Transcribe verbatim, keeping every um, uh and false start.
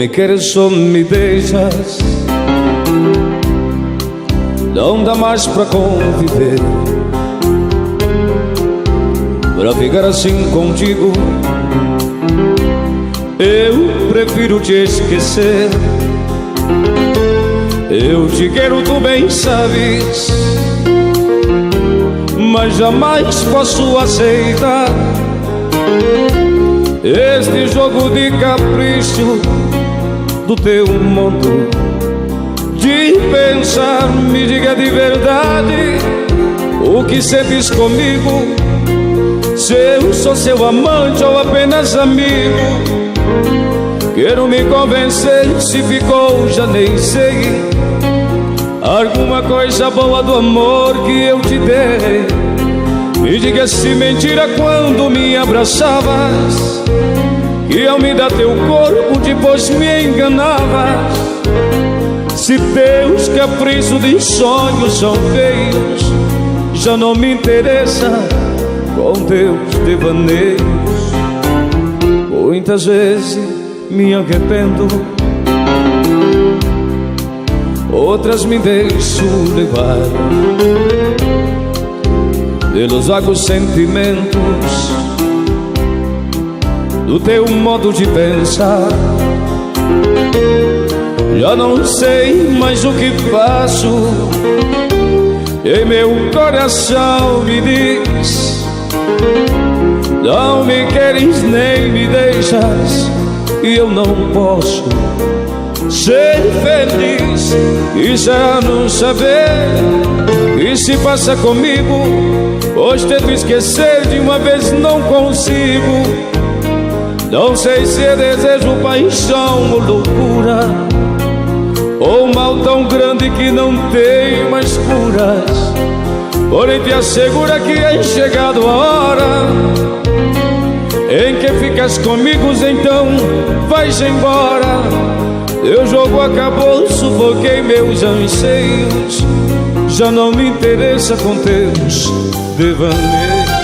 me queres ou me deixas, não dá mais pra conviver. Pra ficar assim contigo, eu prefiro te esquecer. Eu te quero, tu bem sabes, mas jamais posso aceitar este jogo de capricho do teu mundo. De pensar, me diga de verdade o que sentes comigo, se eu sou seu amante ou apenas amigo. Quero me convencer, se ficou já nem sei, alguma coisa boa do amor que eu te dei. Me diga se mentira quando me abraçavas, que ao me dar teu corpo depois me enganavas. Se teus caprichos de sonhos são feios, já não me interessa com teus devaneios. Muitas vezes me arrependo, outras me deixo levar pelos vagos sentimentos do teu modo de pensar. Já não sei mais o que faço, e meu coração me diz: não me queres nem me deixas, e eu não posso ser feliz. E já não saber o que se passa comigo, hoje tento esquecer de uma vez, não consigo. Não sei se é desejo, paixão ou loucura, ou mal tão grande que não tem mais curas. Porém te assegura que é chegado a hora em que ficas comigo, então vais embora. Teu jogo acabou, sufoquei meus anseios, já não me interessa com teus devaneios.